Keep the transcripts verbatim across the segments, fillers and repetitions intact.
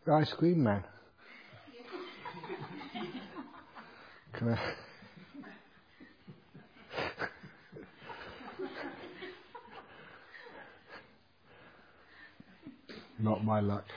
Ice cream man. Can I? Not my luck.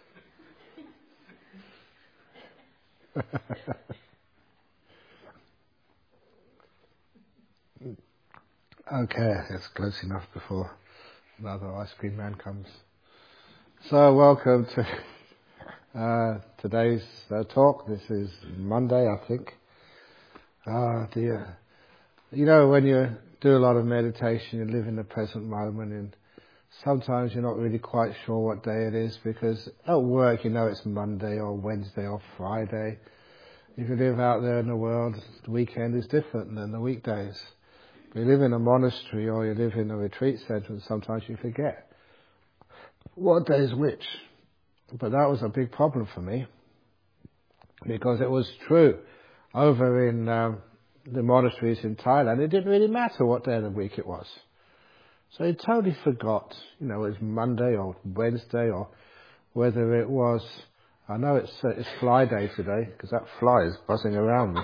Okay, it's close enough before another ice cream man comes. So, welcome to uh, today's uh, talk. This is Monday, I think. Ah, dear. You know, when you do a lot of meditation, you live in the present moment, and sometimes you're not really quite sure what day it is, because at work you know it's Monday or Wednesday or Friday. If you live out there in the world, the weekend is different than the weekdays. If you live in a monastery or you live in a retreat centre, sometimes you forget what day is which. But that was a big problem for me, because it was true over in um, the monasteries in Thailand. It didn't really matter what day of the week it was. So you totally forgot, you know, it was Monday or Wednesday, or whether it was, I know it's uh, it's fly day today, because that fly is buzzing around me.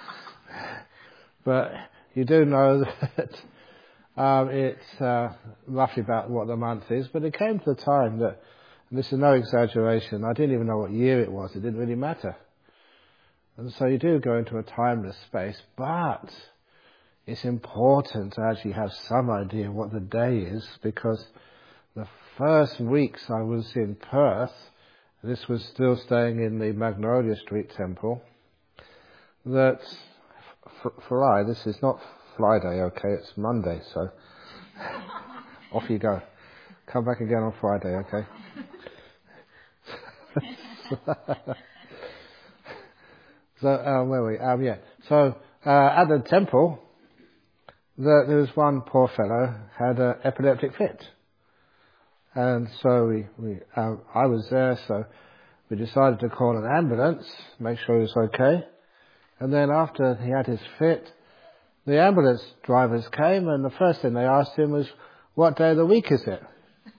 But you do know that um, it's uh, roughly about what the month is, but it came to the time that, and this is no exaggeration, I didn't even know what year it was, it didn't really matter. And so you do go into a timeless space, but it's important to actually have some idea what the day is, because the first weeks I was in Perth, this was still staying in the Magnolia Street Temple, that f- Fly, this is not Friday, okay, it's Monday, so off you go. Come back again on Friday, okay? so, uh, where were we? Um, yeah. So, uh, at the temple, the, there was one poor fellow had an epileptic fit. And so we, we uh, I was there, so we decided to call an ambulance, make sure he was okay. And then after he had his fit, the ambulance drivers came, and the first thing they asked him was, what day of the week is it?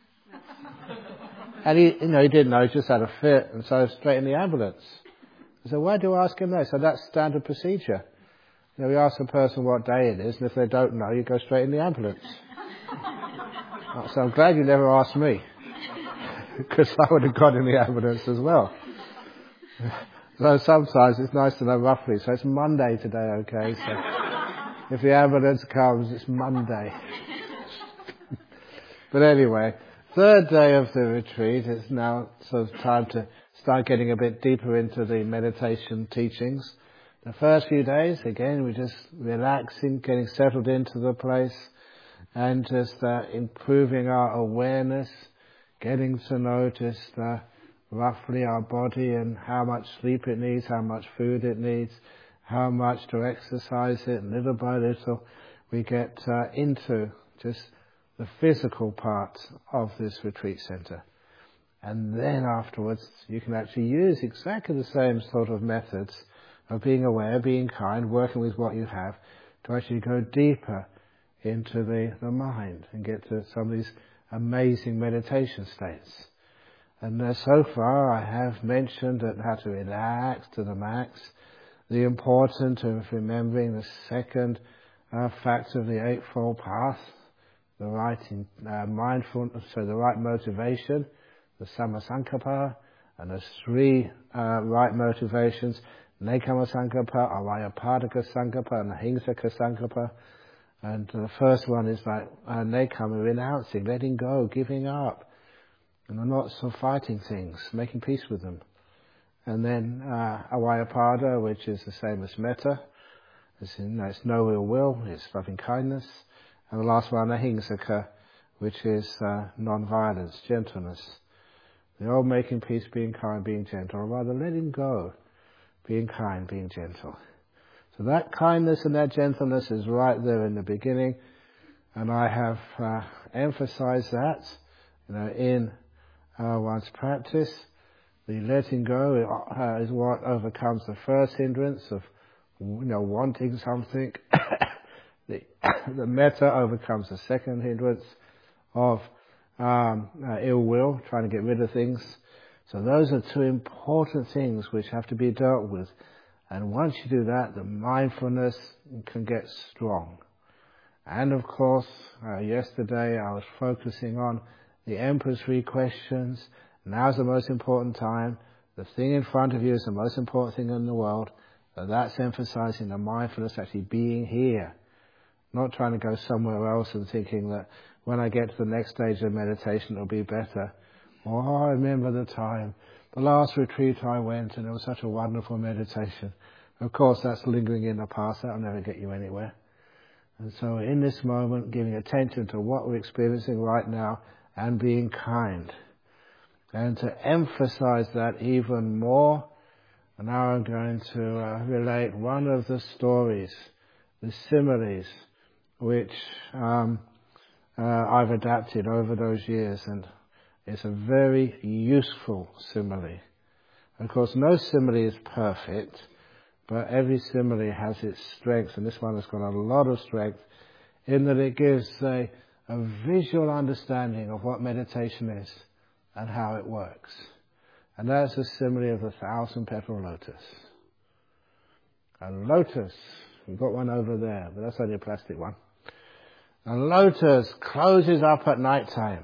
And he, you know, he didn't know, he just had a fit, and so straight in the ambulance. I said, why do you ask him that? So that's standard procedure. You know, we ask a person what day it is, and if they don't know, you go straight in the ambulance. So I'm glad you never asked me, because I would have gone in the ambulance as well. So sometimes it's nice to know roughly. So it's Monday today, okay? So if the ambulance comes, it's Monday. But anyway, third day of the retreat, it's now sort of time to start getting a bit deeper into the meditation teachings. The first few days, again, we're just relaxing, getting settled into the place, and just uh, improving our awareness, getting to notice uh, roughly our body and how much sleep it needs, how much food it needs, how much to exercise it, and little by little we get uh, into just the physical part of this retreat center. And then afterwards you can actually use exactly the same sort of methods of being aware, being kind, working with what you have, to actually go deeper into the, the mind and get to some of these amazing meditation states. And uh, so far I have mentioned that how to relax to the max, the importance of remembering the second uh, factor of the Eightfold Path, the right in, uh, mindfulness, so the right motivation, the Sammasankappa, and the three uh, right motivations, Nekama Sankappa, Avyapadaka Sankappa, and Ahimsaka Sankappa. And the first one is like uh, Nekama, renouncing, letting go, giving up, and not so fighting things, making peace with them. And then uh, Avyapada, which is the same as Metta, it's, in, no, it's no ill will, it's loving kindness. And the last one, Ahimsaka, which is uh, non-violence, gentleness. The old making peace, being kind, being gentle, or rather letting go, being kind, being gentle. So that kindness and that gentleness is right there in the beginning, and I have uh, emphasized that, you know, in uh, one's practice. The letting go uh, is what overcomes the first hindrance of, you know, wanting something. the, the metta overcomes the second hindrance of um, uh, ill will, trying to get rid of things. So those are two important things which have to be dealt with. And once you do that, the mindfulness can get strong. And of course, uh, yesterday I was focusing on the Emperor's three questions. Now's the most important time. The thing in front of you is the most important thing in the world. So that's emphasizing the mindfulness actually being here. Not trying to go somewhere else and thinking that when I get to the next stage of meditation it'll be better. Oh, I remember the time, the last retreat I went and it was such a wonderful meditation. Of course that's lingering in the past, that'll never get you anywhere. And so in this moment, giving attention to what we're experiencing right now and being kind. And to emphasize that even more, and now I'm going to uh, relate one of the stories, the similes, which um, uh, I've adapted over those years, and it's a very useful simile. Of course, no simile is perfect, but every simile has its strengths, and this one has got a lot of strength in that it gives a, a visual understanding of what meditation is and how it works. And that's the simile of the thousand petal lotus. A lotus, we've got one over there, but that's only a plastic one. A lotus closes up at night time.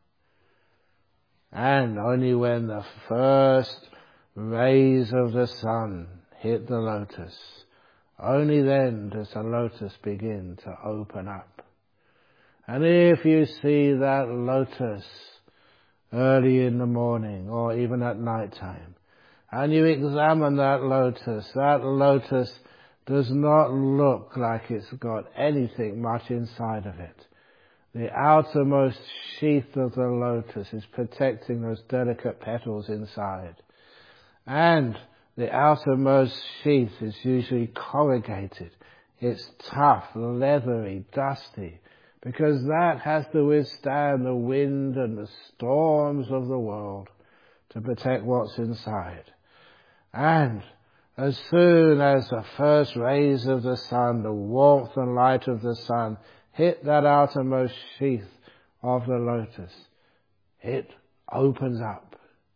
And only when the first rays of the sun hit the lotus, only then does the lotus begin to open up. And if you see that lotus early in the morning or even at night time, and you examine that lotus, that lotus does not look like it's got anything much inside of it. The outermost sheath of the lotus is protecting those delicate petals inside. And the outermost sheath is usually corrugated. It's tough, leathery, dusty, because that has to withstand the wind and the storms of the world to protect what's inside. And as soon as the first rays of the sun, the warmth and light of the sun, hit that outermost sheath of the lotus, it opens up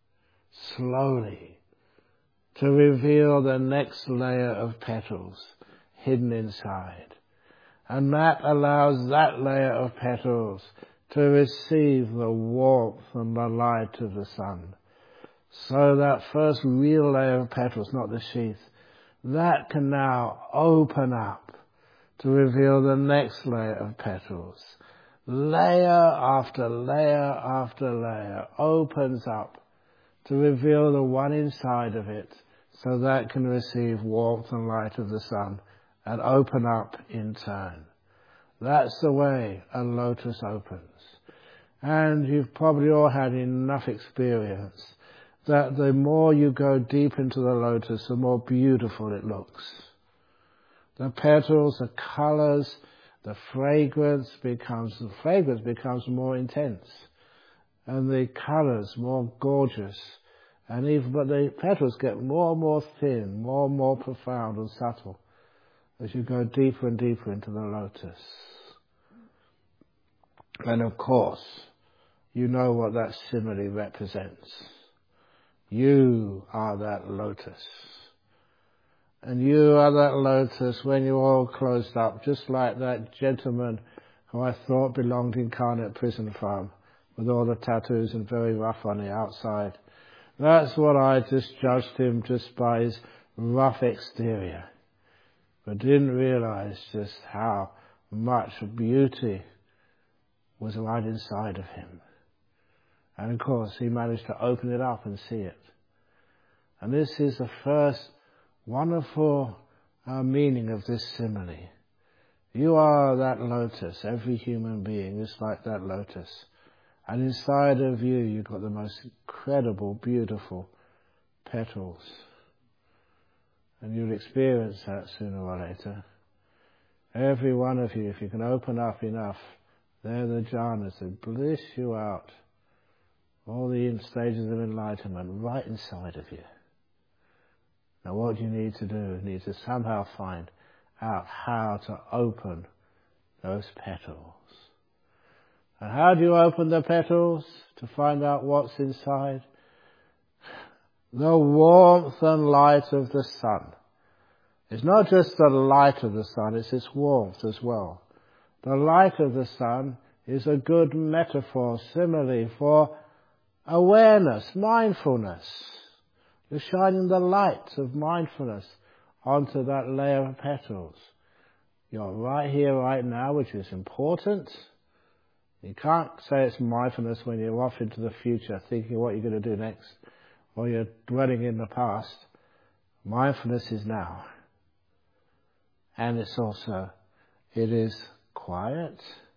slowly to reveal the next layer of petals hidden inside. And that allows that layer of petals to receive the warmth and the light of the sun. So that first real layer of petals, not the sheath, that can now open up to reveal the next layer of petals. Layer after layer after layer opens up to reveal the one inside of it, so that can receive warmth and light of the sun and open up in turn. That's the way a lotus opens. And you've probably all had enough experience that the more you go deep into the lotus, the more beautiful it looks. The petals, the colors, the fragrance becomes, the fragrance becomes more intense, and the colors more gorgeous. And even, but the petals get more and more thin, more and more profound and subtle as you go deeper and deeper into the lotus. And of course, you know what that simile represents. You are that lotus. And you are that lotus when you're all closed up, just like that gentleman who I thought belonged in Carnet Prison Farm, with all the tattoos and very rough on the outside. That's what I just judged him just by his rough exterior, but didn't realize just how much beauty was right inside of him. And of course he managed to open it up and see it. And this is the first wonderful uh, meaning of this simile. You are that lotus, every human being is like that lotus. And inside of you, you've got the most incredible, beautiful petals. And you'll experience that sooner or later. Every one of you, if you can open up enough, they're the jhanas that bliss you out. All the stages of enlightenment right inside of you. Now what you need to do, you need to somehow find out how to open those petals. And how do you open the petals to find out what's inside? the warmth and light of the sun. It's not just the light of the sun, it's its warmth as well. The light of the sun is a good metaphor, simile for awareness, mindfulness. You're shining the light of mindfulness onto that layer of petals. You're right here, right now, which is important. You can't say it's mindfulness when you're off into the future, thinking what you're going to do next, or you're dwelling in the past. Mindfulness is now. And it's also, it is quiet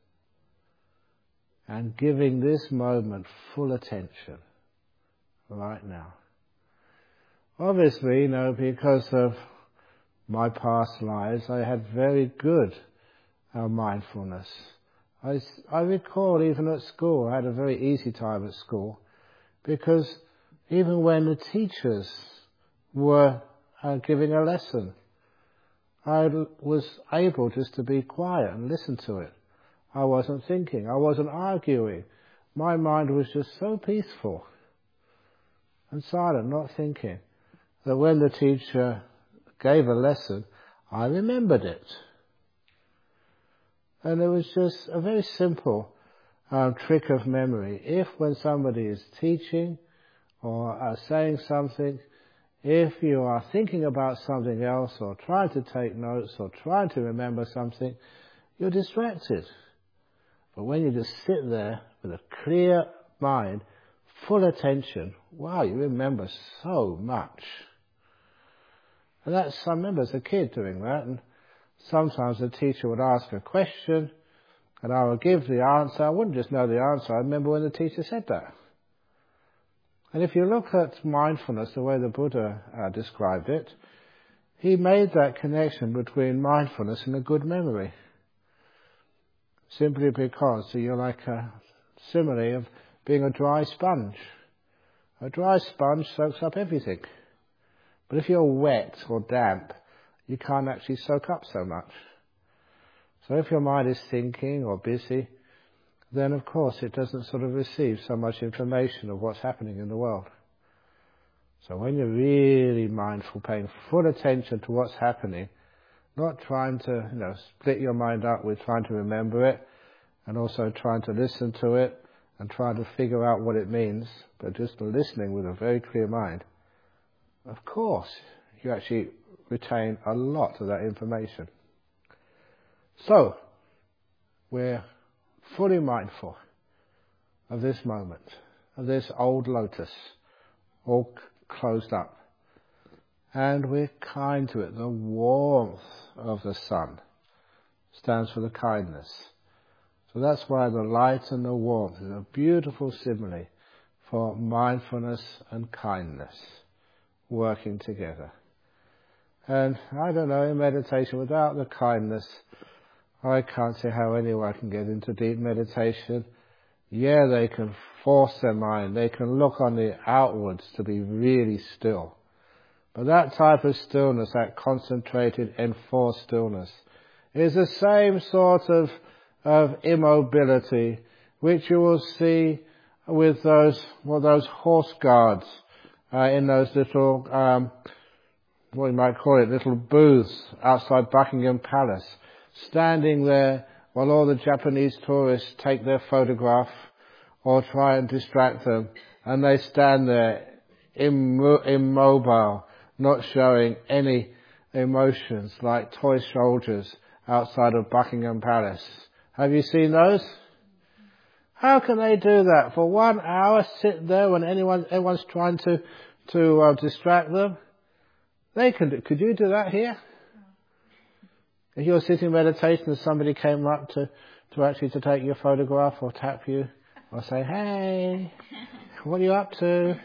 and giving this moment full attention right now. Obviously, you know, because of my past lives, I had very good uh, mindfulness. I, I recall even at school, I had a very easy time at school, because even when the teachers were uh, giving a lesson, I was able just to be quiet and listen to it. I wasn't thinking, I wasn't arguing. My mind was just so peaceful and silent, not thinking, that when the teacher gave a lesson, I remembered it. And it was just a very simple um, trick of memory. If when somebody is teaching or uh, saying something, if you are thinking about something else or trying to take notes or trying to remember something, you're distracted. But when you just sit there with a clear mind, full attention, wow, you remember so much. And that's, I remember as a kid doing that, and sometimes the teacher would ask a question, and I would give the answer. I wouldn't just know the answer, I remember when the teacher said that. And if you look at mindfulness, the way the Buddha uh, described it, he made that connection between mindfulness and a good memory. Simply because so you're like a simile of being a dry sponge. A dry sponge soaks up everything. But if you're wet or damp, you can't actually soak up so much. So if your mind is thinking or busy, then of course it doesn't sort of receive so much information of what's happening in the world. So when you're really mindful, paying full attention to what's happening, not trying to, you know, split your mind up with trying to remember it, and also trying to listen to it, and trying to figure out what it means, but just listening with a very clear mind, of course, you actually retain a lot of that information. So, we're fully mindful of this moment, of this old lotus, all c- closed up. And we're kind to it. The warmth of the sun stands for the kindness. So that's why the light and the warmth is a beautiful simile for mindfulness and kindness working together. And I don't know, in meditation, without the kindness, I can't see how anyone can get into deep meditation. Yeah, they can force their mind, they can look on the outwards to be really still. But that type of stillness, that concentrated, enforced stillness, is the same sort of, of immobility which you will see with those, well, those horse guards uh, in those little, um, what you might call it, little booths outside Buckingham Palace, standing there while all the Japanese tourists take their photograph or try and distract them, and they stand there immo- immobile, not showing any emotions, like toy soldiers outside of Buckingham Palace. Have you seen those? How can they do that? For one hour, sit there when anyone, everyone's trying to, to uh, distract them? They can do. Could you do that here? If you're sitting in meditation and somebody came up to, to actually to take your photograph or tap you or say, hey, what are you up to?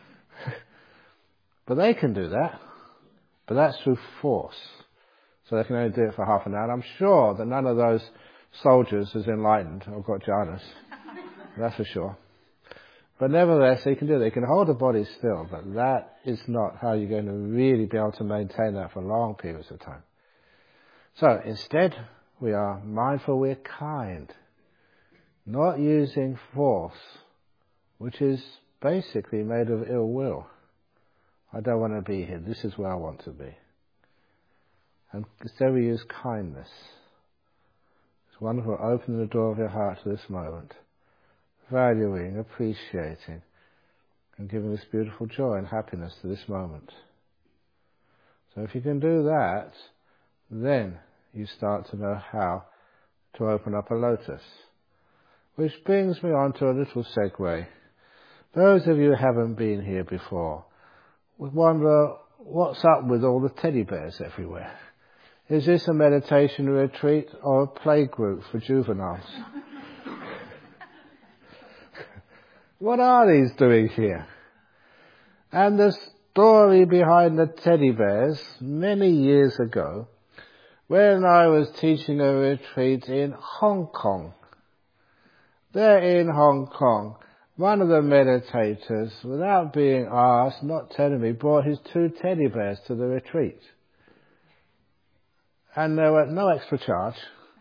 But they can do that. But that's through force. So they can only do it for half an hour. And I'm sure that none of those soldiers is enlightened or got jhanas. That's for sure. But nevertheless, they can do it. They can hold the body still, but that is not how you're going to really be able to maintain that for long periods of time. So instead, we are mindful, we're kind, not using force, which is basically made of ill will. I don't want to be here. This is where I want to be. And instead we use kindness. It's wonderful. Open the door of your heart to this moment. Valuing, appreciating, and giving this beautiful joy and happiness to this moment. So if you can do that, then you start to know how to open up a lotus. Which brings me on to a little segue. Those of you who haven't been here before would wonder, what's up with all the teddy bears everywhere? Is this a meditation retreat or a play group for juveniles? What are these doing here? And the story behind the teddy bears, many years ago, when I was teaching a retreat in Hong Kong. There in Hong Kong, one of the meditators, without being asked, not telling me, brought his two teddy bears to the retreat. And there were no extra charge.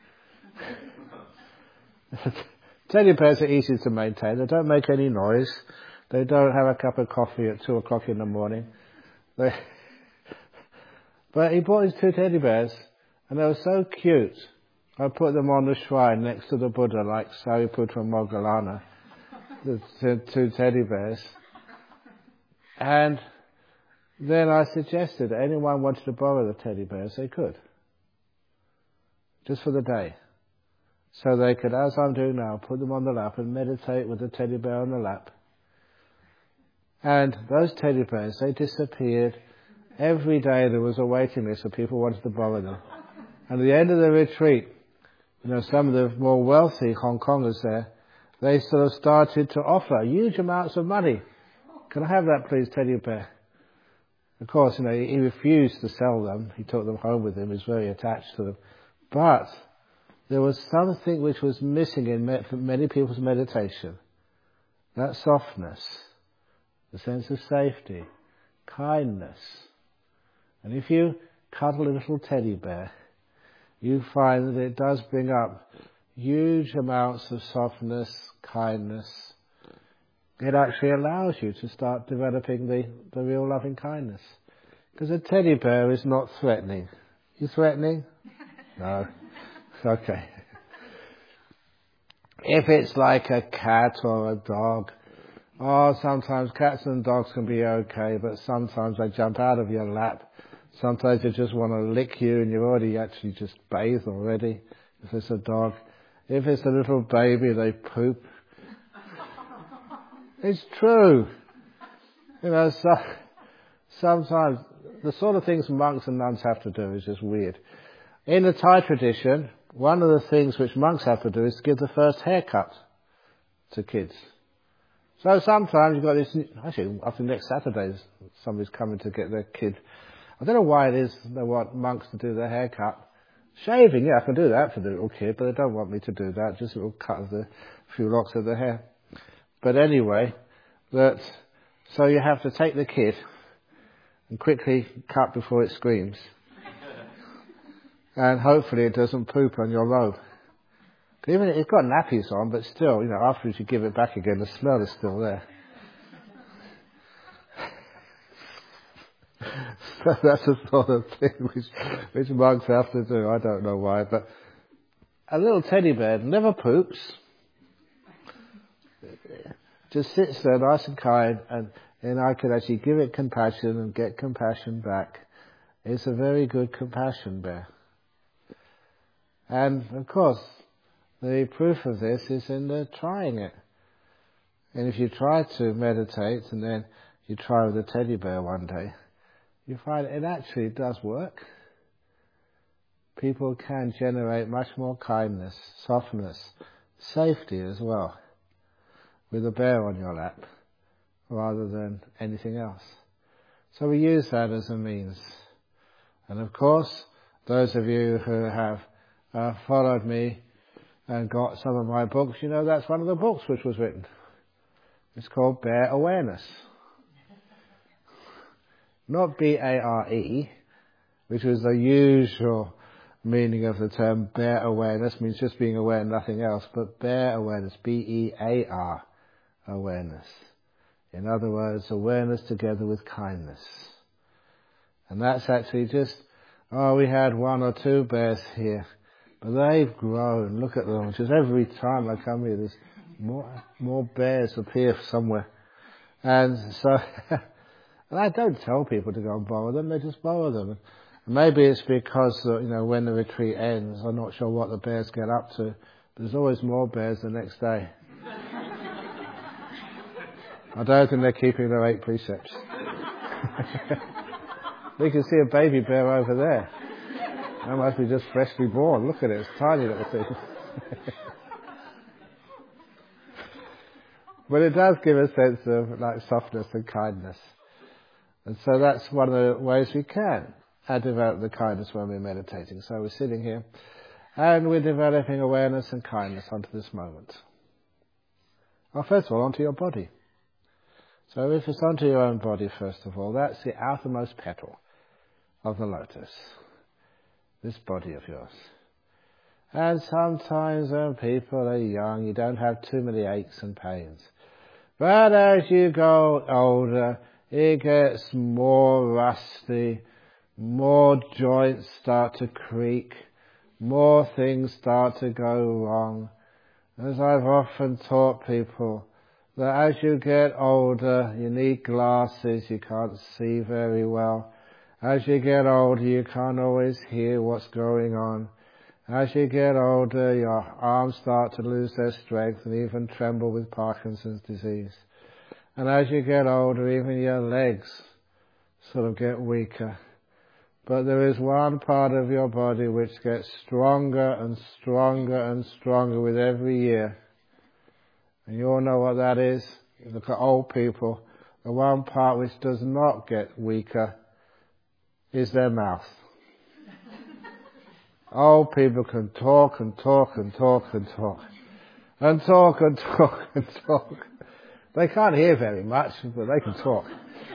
Teddy bears are easy to maintain. They don't make any noise. They don't have a cup of coffee at two o'clock in the morning. They but he bought his two teddy bears, and they were so cute. I put them on the shrine next to the Buddha, like Sariputra Moggallana, the two, two teddy bears. And then I suggested that anyone wanted to borrow the teddy bears, they could. Just for the day. So they could, as I'm doing now, put them on the lap and meditate with the teddy bear on the lap. And those teddy bears, they disappeared. Every day there was a waiting list of people who wanted to borrow them. And at the end of the retreat, you know, some of the more wealthy Hong Kongers there, they sort of started to offer huge amounts of money. Can I have that, please, teddy bear? Of course, you know, he refused to sell them. He took them home with him. He was very attached to them. But there was something which was missing in many people's meditation. That softness, the sense of safety, kindness. And if you cuddle a little teddy bear, you find that it does bring up huge amounts of softness, kindness. It actually allows you to start developing the, the real loving kindness. Because a teddy bear is not threatening. You threatening? No. Okay. If it's like a cat or a dog, oh, sometimes cats and dogs can be okay, but sometimes they jump out of your lap. Sometimes they just want to lick you and you're already actually just bathed already, if it's a dog. If it's a little baby, they poop. It's true. You know, so, sometimes the sort of things monks and nuns have to do is just weird. In the Thai tradition, one of the things which monks have to do is to give the first haircut to kids. So sometimes you've got this, actually, I think next Saturday somebody's coming to get their kid. I don't know why it is they want monks to do their haircut. Shaving, yeah, I can do that for the little kid, but they don't want me to do that, just a little cut of the few locks of the hair. But anyway, that, so you have to take the kid and quickly cut before it screams. And hopefully it doesn't poop on your robe. Even it's got nappies on, but still, you know, afterwards you give it back again, the smell is still there. So that's the sort of thing which, which monks have to do. I don't know why, but a little teddy bear never poops. Just sits there nice and kind, and, and I can actually give it compassion and get compassion back. It's a very good compassion bear. And of course, the proof of this is in the trying it. And if you try to meditate and then you try with a teddy bear one day, you find it actually does work. People can generate much more kindness, softness, safety as well, with a bear on your lap, rather than anything else. So we use that as a means. And of course, those of you who have uh, followed me and got some of my books, you know that's one of the books which was written. It's called Bear Awareness. Not B A R E, which was the usual meaning of the term bear awareness, means just being aware and nothing else, but bear awareness, B E A R, awareness. In other words, awareness together with kindness. And that's actually just, oh, we had one or two bears here, but they've grown. Look at them. Just every time I come here, there's more, more bears appear somewhere. And so, and I don't tell people to go and borrow them, they just borrow them. And maybe it's because, uh, you know, when the retreat ends, I'm not sure what the bears get up to. There's always more bears the next day. I don't think they're keeping their eight precepts. We can see a baby bear over there. That must be just freshly born. Look at it, it's tiny little thing. But it does give a sense of like softness and kindness. And so that's one of the ways we can uh, develop the kindness when we're meditating. So we're sitting here and we're developing awareness and kindness onto this moment. Well, first of all, onto your body. So if it's onto your own body, first of all, that's the outermost petal of the lotus. This body of yours. And sometimes when people are young, you don't have too many aches and pains. But as you go older, it gets more rusty, more joints start to creak, more things start to go wrong. As I've often taught people, that as you get older, you need glasses, you can't see very well. As you get older, you can't always hear what's going on. As you get older, your arms start to lose their strength and even tremble with Parkinson's disease. And as you get older, even your legs sort of get weaker. But there is one part of your body which gets stronger and stronger and stronger with every year. And you all know what that is. You look at old people. The one part which does not get weaker is their mouth. Old people can talk and talk and talk and talk. And talk and talk and talk. They can't hear very much, but they can talk.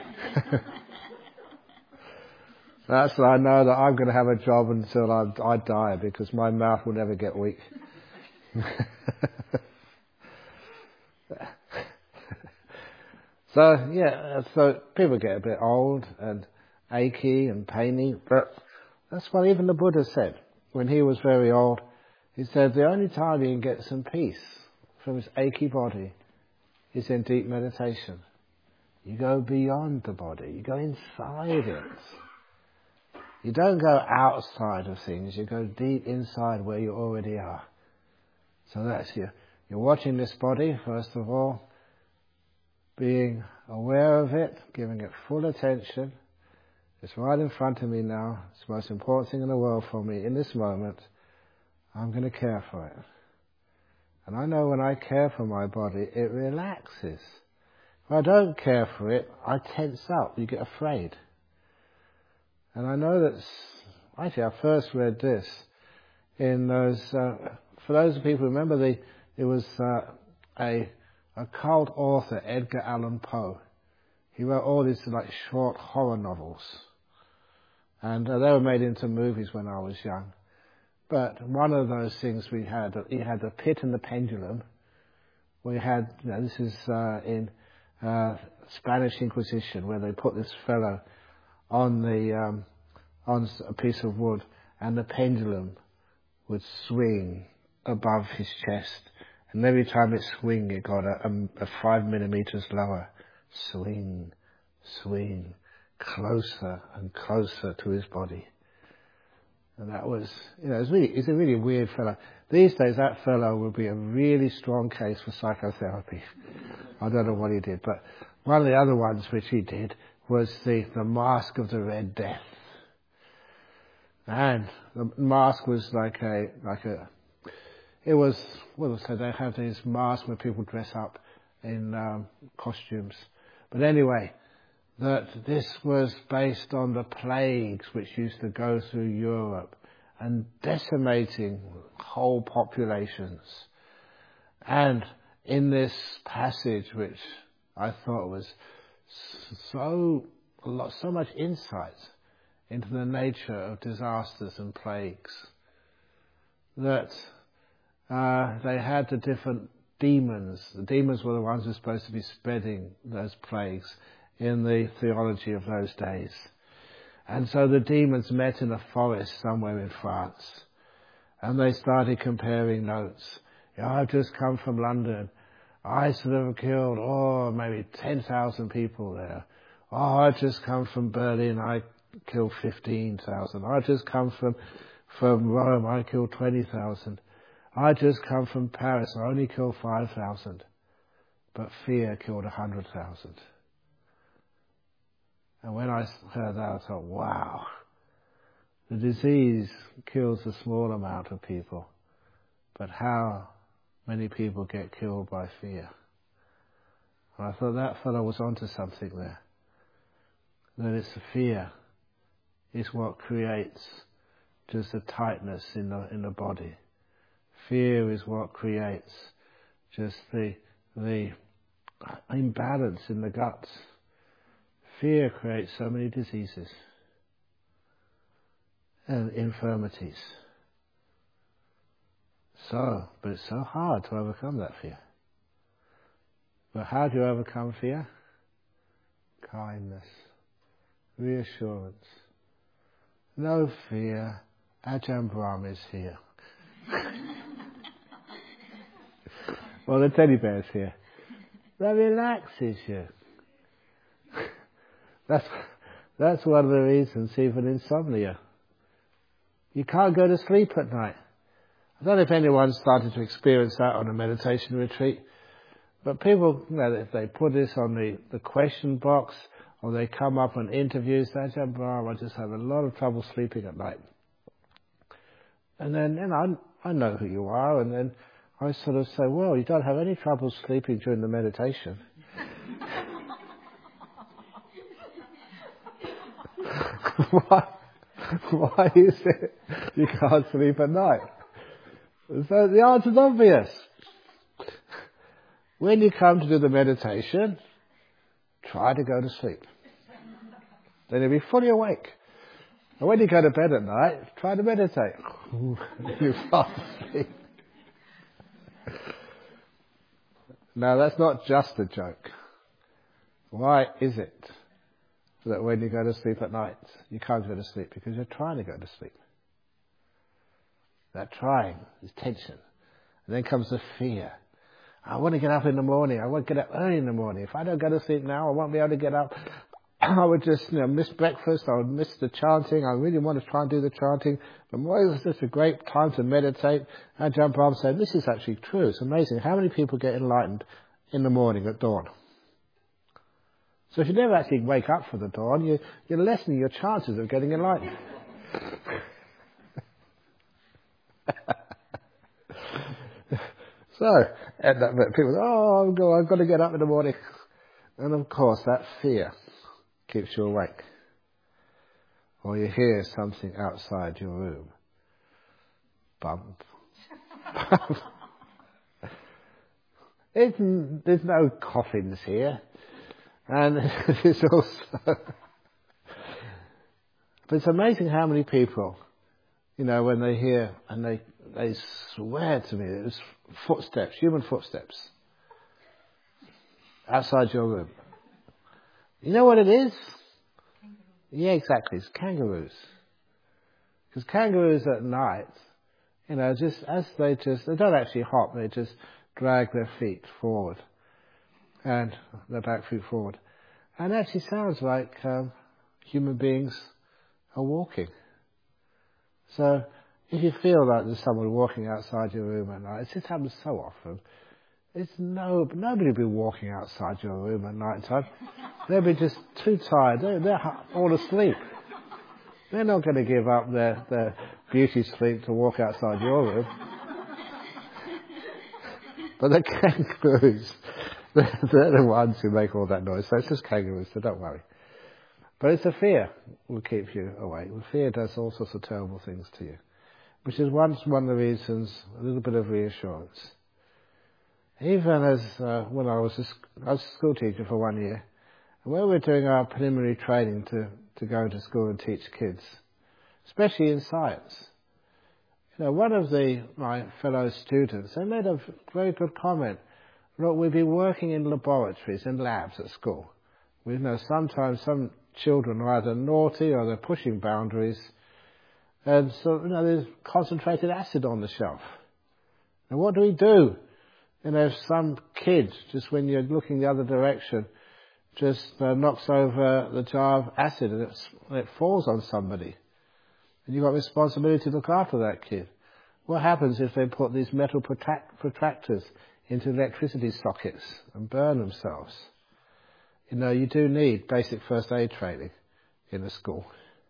That's why I know that I'm going to have a job until I, I die, because my mouth will never get weak. So, yeah, so people get a bit old and achy and painy, but that's what even the Buddha said. When he was very old, he said the only time he can get some peace from his achy body is in deep meditation. You go beyond the body, you go inside it. You don't go outside of things, you go deep inside where you already are. So that's you. You're watching this body, first of all, being aware of it, giving it full attention. It's right in front of me now. It's the most important thing in the world for me. In this moment, I'm going to care for it. And I know when I care for my body, it relaxes. If I don't care for it, I tense up. You get afraid. And I know that, actually, I first read this in those, uh, for those people who remember, the, it was uh, a occult author, Edgar Allan Poe. He wrote all these like short horror novels. And uh, they were made into movies when I was young. But one of those things we had, he had The Pit and the Pendulum. We had, you know, this is uh, in uh, Spanish Inquisition, where they put this fellow on the um, on a piece of wood, and the pendulum would swing above his chest. And every time it swung, it got a, a, a five millimeters lower. Swing, swing, closer and closer to his body. And that was, you know, it's really, it's a really weird fellow. These days, that fellow would be a really strong case for psychotherapy. I don't know what he did, but one of the other ones which he did was the, the Mask of the Red Death. And the mask was like a, like a, it was, well, so they have these masks where people dress up in um, costumes. But anyway, that this was based on the plagues which used to go through Europe and decimating whole populations. And in this passage, which I thought was so, a lot, so much insight into the nature of disasters and plagues, that uh, they had the different demons. The demons were the ones who were supposed to be spreading those plagues in the theology of those days. And so the demons met in a forest somewhere in France. And they started comparing notes. Yeah, I've just come from London. I sort of killed, oh, maybe ten thousand people there. Oh, I've just come from Berlin. I killed fifteen thousand. I've just come from, from Rome. I killed twenty thousand. I just come from Paris. I only killed five thousand. But fear killed one hundred thousand. And when I heard that, I thought, wow. The disease kills a small amount of people, but how many people get killed by fear? And I thought that fellow was onto something there. That it's the fear is what creates just a tightness in the in the body. Fear is what creates just the the imbalance in the guts. Fear creates so many diseases and infirmities. So, but it's so hard to overcome that fear. But how do you overcome fear? Kindness, reassurance. No fear, Ajahn Brahm is here. Well, the teddy bear's here. That relaxes you. That's, that's one of the reasons, even insomnia. You can't go to sleep at night. I don't know if anyone's started to experience that on a meditation retreat, but people, you know, if they put this on the, the question box, or they come up on interviews, they say, "Bro, I just have a lot of trouble sleeping at night." And then, you know, I, I know who you are, and then I sort of say, well, you don't have any trouble sleeping during the meditation. Why? Why is it you can't sleep at night? So the answer's obvious. When you come to do the meditation, try to go to sleep. Then you'll be fully awake. And when you go to bed at night, try to meditate. You fall asleep. Now that's not just a joke. Why is it that when you go to sleep at night, you can't go to sleep? Because you're trying to go to sleep. That trying is tension. And then comes the fear. I want to get up in the morning. I want to get up early in the morning. If I don't go to sleep now, I won't be able to get up. I would just, you know, miss breakfast. I would miss the chanting. I really want to try and do the chanting. But boy, it's just a great time to meditate. Ajahn Brahm said, this is actually true. It's amazing how many people get enlightened in the morning at dawn. So if you never actually wake up for the dawn, you, you're lessening your chances of getting enlightened. So, and that, people say, oh, I'm go, I've got to get up in the morning. And of course, that fear keeps you awake. Or you hear something outside your room. Bump. Bump. It's, there's no coffins here. And it's also... But it's amazing how many people, you know, when they hear and they they swear to me, it was footsteps, human footsteps, outside your room. You know what it is? Kangaroos. Yeah, exactly. It's kangaroos. Because kangaroos at night, you know, just as they just, they don't actually hop, they just drag their feet forward and their back feet forward. And it actually sounds like um, human beings are walking. So if you feel like there's someone walking outside your room at night, it just happens so often. It's no, nobody will be walking outside your room at night time. They'll be just too tired. They're, they're all asleep. They're not going to give up their, their beauty sleep to walk outside your room. But the kangaroos, they're, they're the ones who make all that noise. So it's just kangaroos, so don't worry. But it's the fear will keep you awake. The fear does all sorts of terrible things to you. Which is once one of the reasons, a little bit of reassurance. Even as, uh, when I was, a, I was a school teacher for one year, and when we were doing our preliminary training to, to go to school and teach kids, especially in science, you know, one of the, my fellow students, they made a very good comment. Look, we've been working in laboratories and labs at school. We know sometimes some children are either naughty or they're pushing boundaries. And so, you know, there's concentrated acid on the shelf. And what do we do? You know, if some kid, just when you're looking the other direction, just uh, knocks over the jar of acid and it, it falls on somebody. And you've got responsibility to look after that kid. What happens if they put these metal protract- protractors into electricity sockets and burn themselves? You know, you do need basic first aid training in the school.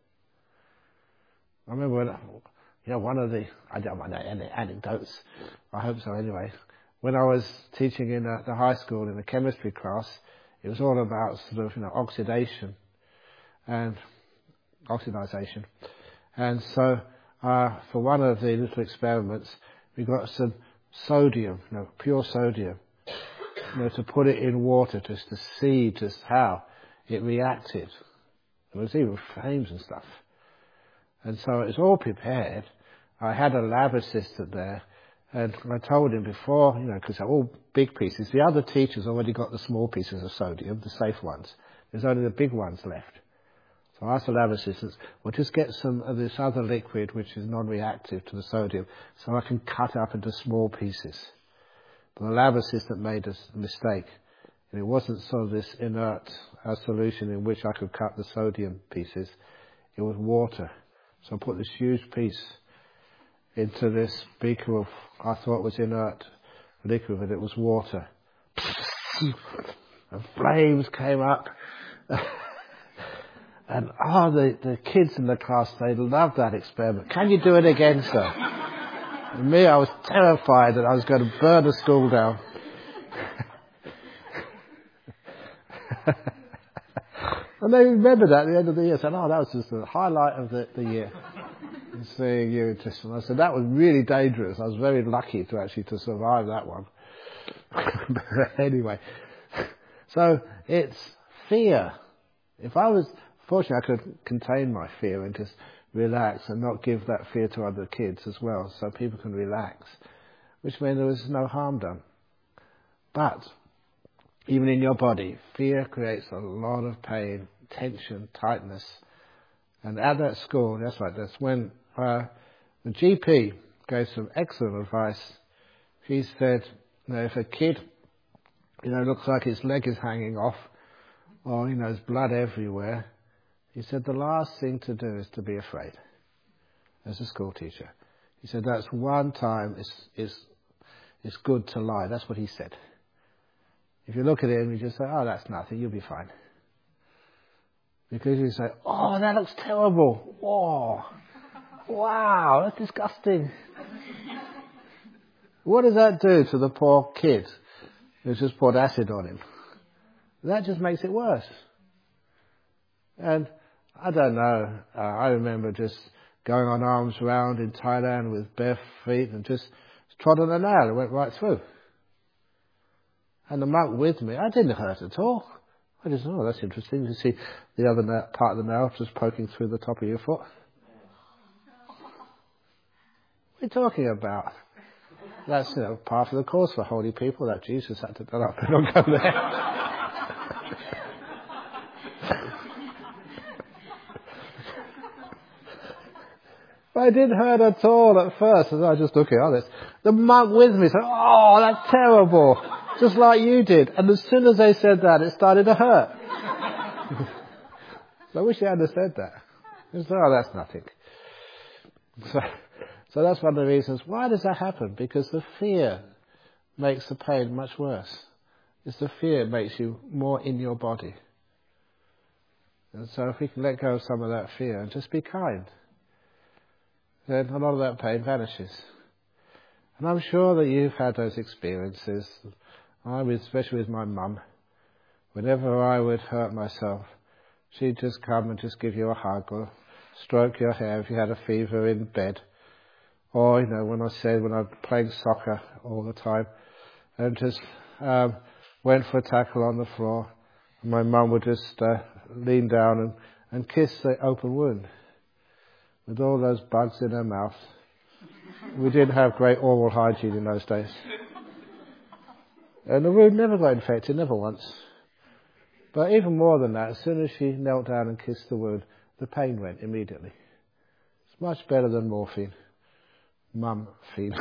I remember when, you know, one of the, I don't want any anecdotes, I hope so anyway. When I was teaching in a, the high school in a chemistry class, it was all about sort of, you know, oxidation and oxidization. And so, uh, for one of the little experiments, we got some sodium, you know, pure sodium, you know, to put it in water just to see just how it reacted. There was even flames and stuff. And so it was all prepared. I had a lab assistant there, and I told him before, you know, because they're all big pieces. The other teachers already got the small pieces of sodium, the safe ones. There's only the big ones left. So I asked the lab assistants, well, just get some of this other liquid which is non-reactive to the sodium so I can cut up into small pieces. But the lab assistant made a mistake. And it wasn't sort of this inert uh, solution in which I could cut the sodium pieces. It was water. So I put this huge piece into this beaker of, I thought was inert liquid, but it was water. And flames came up. And oh, the, the kids in the class, they loved that experiment. Can you do it again, sir? And me, I was terrified that I was going to burn the school down. And they remembered that at the end of the year, said, oh, that was just the highlight of the, the year. And seeing you just, and I said, that was really dangerous. I was very lucky to actually to survive that one. But anyway, so it's fear. If I was, fortunately I could contain my fear and just relax and not give that fear to other kids as well, so people can relax, which meant there was no harm done. But even in your body, fear creates a lot of pain, tension, tightness. And at that school, that's right, that's when uh, the G P gave some excellent advice. He said, you know, if a kid, you know, looks like his leg is hanging off, or, you know, there's blood everywhere, he said the last thing to do is to be afraid, as a school teacher. He said that's one time it's, it's, it's good to lie. That's what he said. If you look at it and you just say, oh, that's nothing, you'll be fine. Because you say, oh, that looks terrible. Oh, wow, that's disgusting. What does that do to the poor kid who's just poured acid on him? That just makes it worse. And I don't know, uh, I remember just going on arms round in Thailand with bare feet and just trod on a nail and went right through. And the monk with me, I didn't hurt at all. I just thought, oh, that's interesting to see the other na- part of the nail just poking through the top of your foot. What are you talking about? That's, you know, part of the course for holy people that Jesus had to do up and not go there. But I didn't hurt at all at first, as I was just looking at this. The monk with me said, oh, that's terrible. Just like you did. And as soon as they said that, it started to hurt. So I wish they hadn't said that. They said, oh, that's nothing. So, so that's one of the reasons. Why does that happen? Because the fear makes the pain much worse. It's the fear that makes you more in your body. And so if we can let go of some of that fear and just be kind, then a lot of that pain vanishes. And I'm sure that you've had those experiences. I was, especially with my mum, whenever I would hurt myself, she'd just come and just give you a hug or stroke your hair if you had a fever in bed. Or, you know, when I said when I was playing soccer all the time, and just um, went for a tackle on the floor, and my mum would just uh, lean down and, and kiss the open wound with all those bugs in her mouth. We didn't have great oral hygiene in those days. And the wound never got infected, never once. But even more than that, as soon as she knelt down and kissed the wound, the pain went immediately. It's much better than morphine. Mum-phine.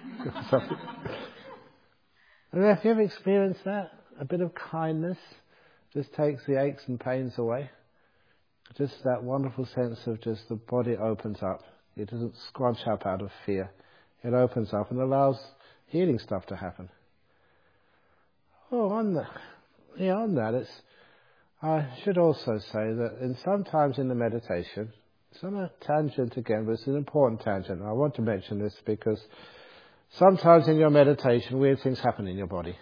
And have you ever experienced that? A bit of kindness just takes the aches and pains away. Just that wonderful sense of just the body opens up. It doesn't scrunch up out of fear. It opens up and allows healing stuff to happen. Oh, on that, yeah, on that, it's, I should also say that in sometimes in the meditation, it's on a tangent again, but it's an important tangent. I want to mention this because sometimes in your meditation, weird things happen in your body.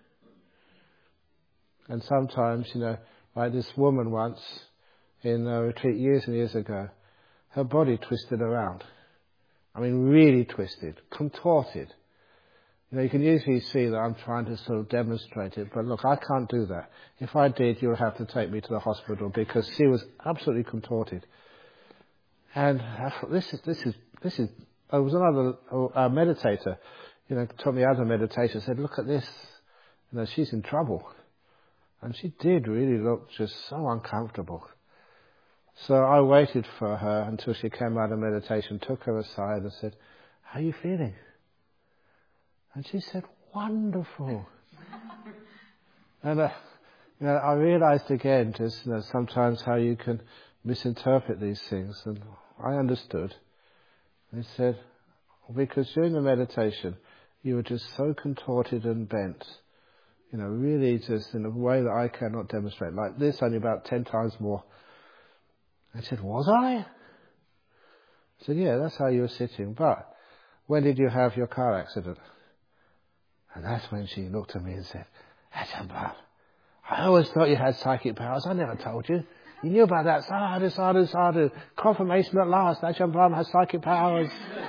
And sometimes, you know, like this woman once in a retreat years and years ago, her body twisted around. I mean, really twisted, contorted. You know, you can usually see that I'm trying to sort of demonstrate it, but look, I can't do that. If I did, you'll have to take me to the hospital because she was absolutely contorted. And I thought, this is, this is, this is, there was another uh, meditator, you know, taught me how to meditate, said, look at this, you know, she's in trouble. And she did really look just so uncomfortable. So I waited for her until she came out of meditation, took her aside and said, how are you feeling? And she said, wonderful. And uh, you know, I realized again just you know, sometimes how you can misinterpret these things. And I understood. He said, because during the meditation, you were just so contorted and bent, you know, really just in a way that I cannot demonstrate. Like this, only about ten times more. I said, was I? I said, yeah, that's how you were sitting. But when did you have your car accident? And that's when she looked at me and said, Ajahn Brahm, I always thought you had psychic powers. I never told you. You knew about that. Sadhu, sadhu, sadhu. Confirmation at last. Ajahn Brahm has psychic powers.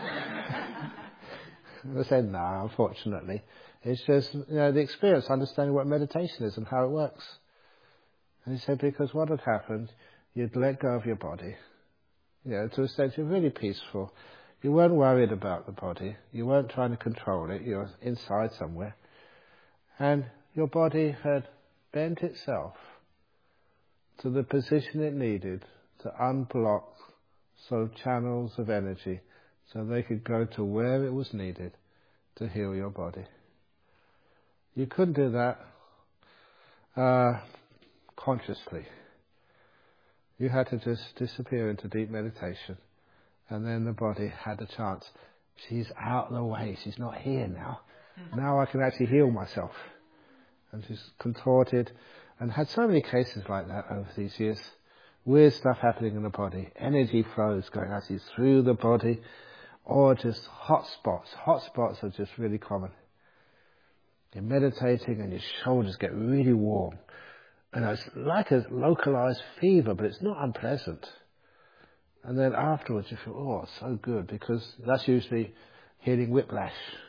I said, no, unfortunately. It's just, you know, the experience, understanding what meditation is and how it works. And he said, because what had happened, you'd let go of your body. You know, to a state you're really peaceful. You weren't worried about the body. You weren't trying to control it. You were inside somewhere. And your body had bent itself to the position it needed to unblock so channels of energy so they could go to where it was needed to heal your body. You couldn't do that uh, consciously. You had to just disappear into deep meditation. And then the body had a chance. She's out of the way. She's not here now. Now I can actually heal myself. And she's contorted. And had so many cases like that over these years. Weird stuff happening in the body. Energy flows going actually through the body. Or just hot spots. Hot spots are just really common. You're meditating and your shoulders get really warm. And it's like a localized fever, but it's not unpleasant. And then afterwards you feel, oh, it's so good, because that's usually healing whiplash.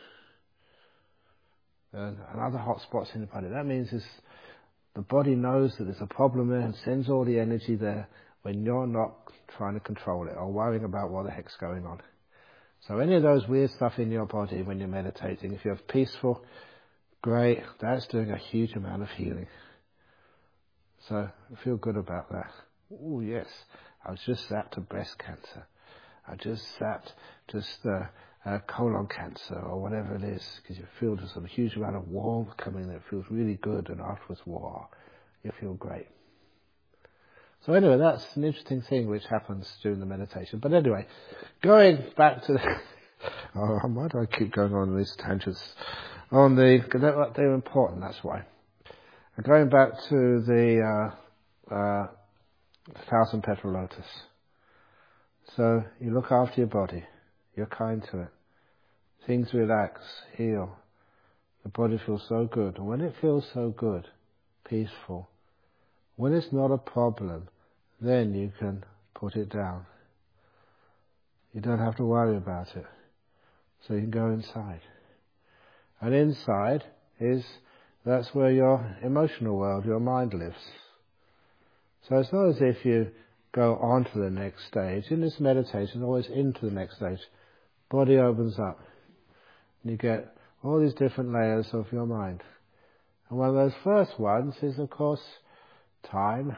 And, and other hot spots in the body. That means is the body knows that there's a problem there and sends all the energy there when you're not trying to control it or worrying about what the heck's going on. So any of those weird stuff in your body when you're meditating, if you're peaceful, great, that's doing a huge amount of healing. So I feel good about that. Oh yes, I was just zapped to breast cancer. I just zapped just uh, uh, colon cancer or whatever it is, because you feel just a huge amount of warmth coming there. It feels really good, and afterwards, wow, you feel great. So anyway, that's an interesting thing which happens during the meditation. But anyway, going back to the oh, why do I keep going on these tangents? On the, because they're, they're important, that's why. And going back to the uh, uh, thousand petal lotus. So you look after your body. You're kind to it. Things relax, heal. The body feels so good. And when it feels so good, peaceful, when it's not a problem, then you can put it down. You don't have to worry about it. So you can go inside. And inside is, that's where your emotional world, your mind lives. So it's not as if you go on to the next stage. In this meditation, always into the next stage. Body opens up. And you get all these different layers of your mind. And one of those first ones is, of course, time.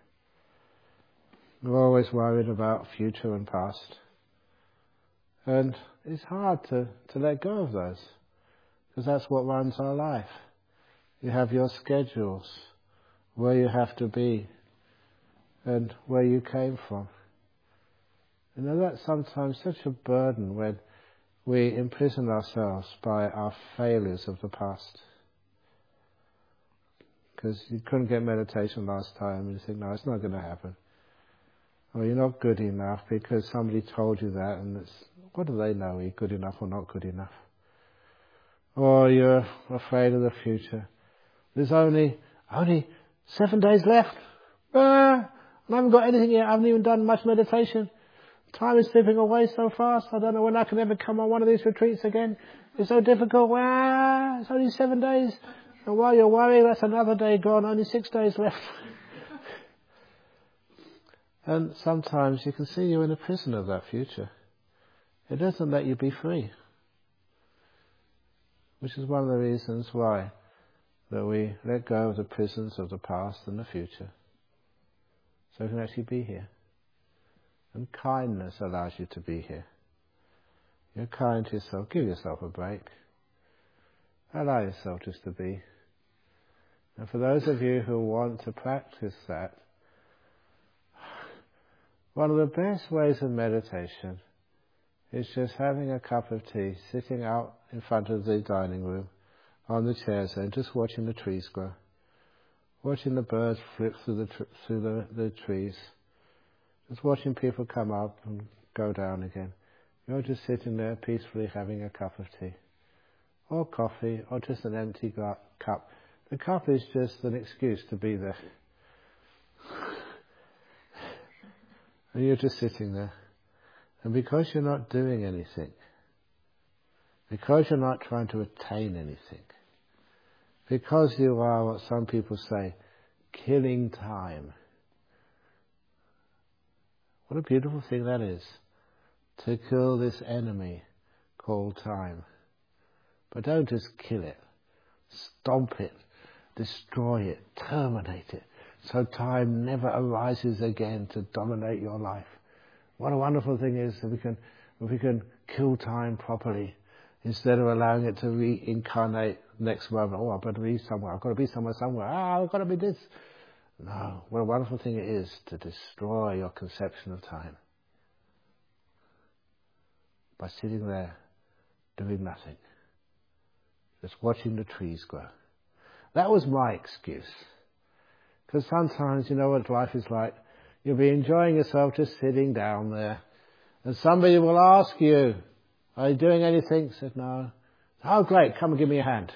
We're always worried about future and past. And it's hard to, to let go of those, because that's what runs our life. You have your schedules, where you have to be, and where you came from. You know, that's sometimes such a burden when we imprison ourselves by our failures of the past. Because you couldn't get meditation last time, and you think, no, it's not going to happen. Or you're not good enough because somebody told you that, and it's, what do they know, are you good enough or not good enough? Or you're afraid of the future. There's only, only seven days left. Ah, and I haven't got anything yet, I haven't even done much meditation. Time is slipping away so fast, I don't know when I can ever come on one of these retreats again. It's so difficult. Ah, it's only seven days. And while you're worrying, that's another day gone, only six days left. And sometimes you can see you're in a prison of that future. It doesn't let you be free. Which is one of the reasons why that we let go of the prisons of the past and the future. So we can actually be here. And kindness allows you to be here. You're kind to yourself. Give yourself a break. Allow yourself just to be. And for those of you who want to practice that, one of the best ways of meditation is just having a cup of tea, sitting out in front of the dining room on the chairs and just watching the trees grow. Watching the birds flip through the tr- through the, the trees. Just watching people come up and go down again. You're just sitting there peacefully having a cup of tea. Or coffee, or just an empty gu- cup. The cup is just an excuse to be there. And you're just sitting there. And because you're not doing anything, because you're not trying to attain anything, because you are what some people say, killing time. What a beautiful thing that is, to kill this enemy called time. But don't just kill it. Stomp it, destroy it, terminate it, so time never arises again to dominate your life. What a wonderful thing is if we can, if we can kill time properly, instead of allowing it to reincarnate next moment. Oh, I've got to be somewhere. I've got to be somewhere somewhere. Ah, I've got to be this. No, what a wonderful thing it is to destroy your conception of time by sitting there doing nothing, just watching the trees grow. That was my excuse. Because sometimes, you know what life is like. You'll be enjoying yourself just sitting down there. And somebody will ask you, are you doing anything? I said, no. Oh, great, come and give me a hand.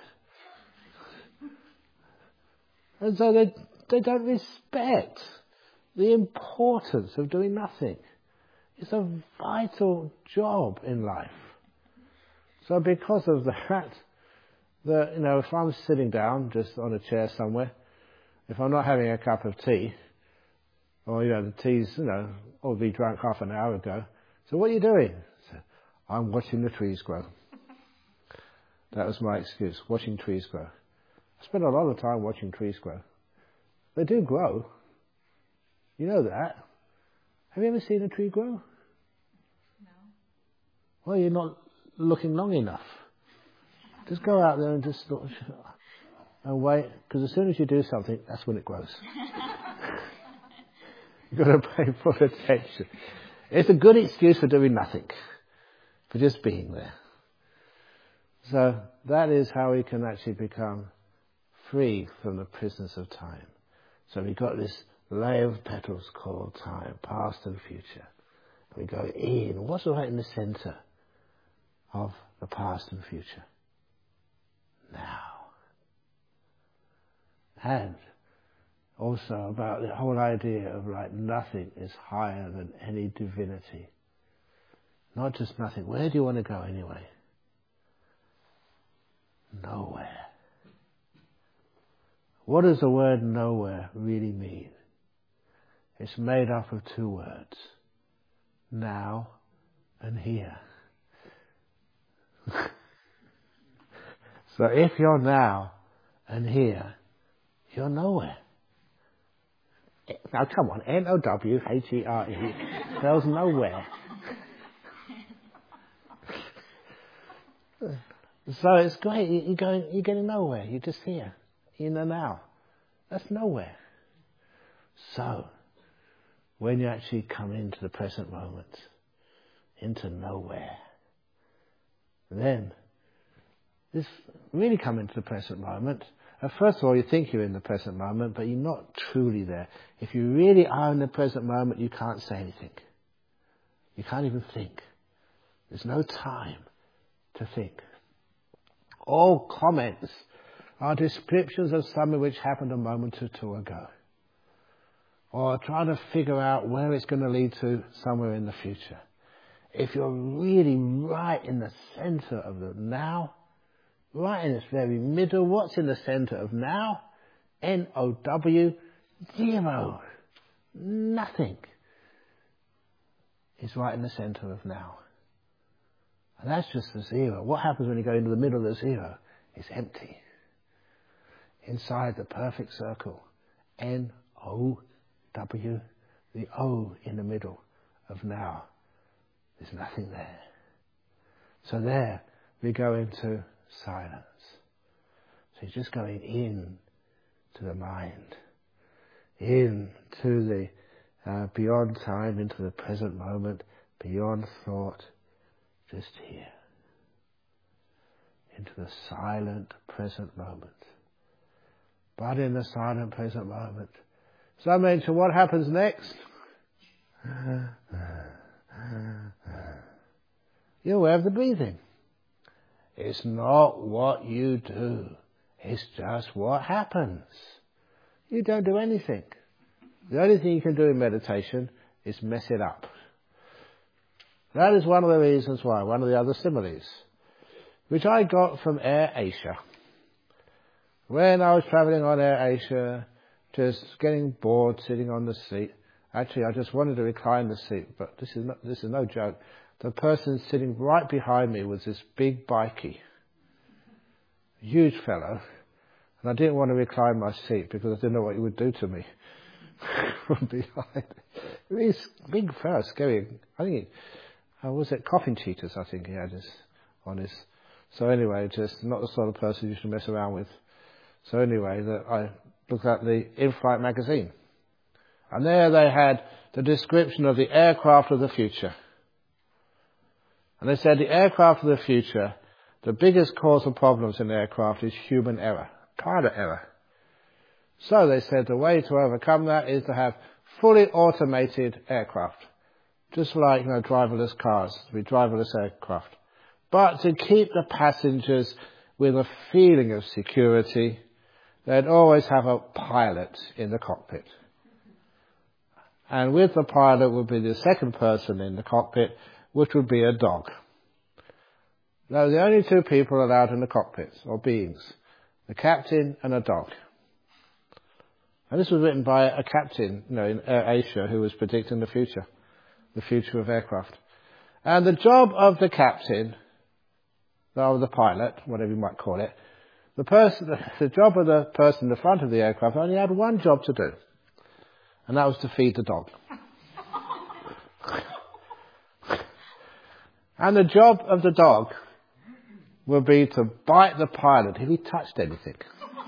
And so they, they don't respect the importance of doing nothing. It's a vital job in life. So because of that, that, you know, if I'm sitting down just on a chair somewhere, if I'm not having a cup of tea, or, you know, the tea's, you know, all be drunk half an hour ago. So what are you doing? So, I'm watching the trees grow. That was my excuse, watching trees grow. I spend a lot of time watching trees grow. They do grow. You know that. Have you ever seen a tree grow? No. Well, you're not looking long enough. Just go out there and just look and wait, because as soon as you do something, that's when it grows. You've got to pay full attention. It's a good excuse for doing nothing, for just being there. So that is how we can actually become free from the prisons of time. So we've got this layer of petals called time, past and future. We go in. What's right in the center of the past and future? Now. And also about the whole idea of like nothing is higher than any divinity. Not just nothing. Where do you want to go anyway? Nowhere. What does the word nowhere really mean? It's made up of two words. Now and here. So if you're now And here, you're nowhere. Now come on, N O W H E R E spells nowhere. So it's great, you're going, you're getting nowhere, you're just here, in the now. That's nowhere. So, when you actually come into the present moment, into nowhere, then, this really come into the present moment. And first of all, you think you're in the present moment, but you're not truly there. If you really are in the present moment, you can't say anything. You can't even think. There's no time to think. All comments are descriptions of something which happened a moment or two ago. Or trying to figure out where it's going to lead to somewhere in the future. If you're really right in the center of the now, right in its very middle, what's in the center of now? N O W, zero. Nothing is right in the center of now. And that's just the zero. What happens when you go into the middle of the zero? It's empty. Inside the perfect circle, N O W, the O in the middle of now. There's nothing there. So there we go into silence. So you're just going in to the mind, in to the uh, beyond time, into the present moment, beyond thought, just here, into the silent present moment. But in the silent present moment, some mention what happens next. You're aware of the breathing. It's not what you do. It's just what happens. You don't do anything. The only thing you can do in meditation is mess it up. That is one of the reasons why, one of the other similes, which I got from Air Asia. When I was travelling on Air Asia, just getting bored sitting on the seat. Actually, I just wanted to recline the seat, but this is not, this is no joke. The person sitting right behind me was this big bikie, huge fellow, and I didn't want to recline my seat because I didn't know what he would do to me from behind. This big fellow, scary. I think he, how was it? Coughing cheetahs, I think he had his, on his. So anyway, just not the sort of person you should mess around with. So anyway, that I looked at the in-flight magazine. And there they had the description of the aircraft of the future. And they said the aircraft of the future, the biggest cause of problems in aircraft is human error, pilot error. So they said the way to overcome that is to have fully automated aircraft. Just like, you know, driverless cars, to be driverless aircraft. But to keep the passengers with a feeling of security, they'd always have a pilot in the cockpit. And with the pilot would be the second person in the cockpit, which would be a dog. Those are the only two people allowed in the cockpits, or beings. The captain and a dog. And this was written by a captain, you know, in Air Asia, who was predicting the future. The future of aircraft. And the job of the captain, or the pilot, whatever you might call it, the person, the job of the person in the front of the aircraft only had one job to do. And that was to feed the dog. And the job of the dog would be to bite the pilot if he touched anything.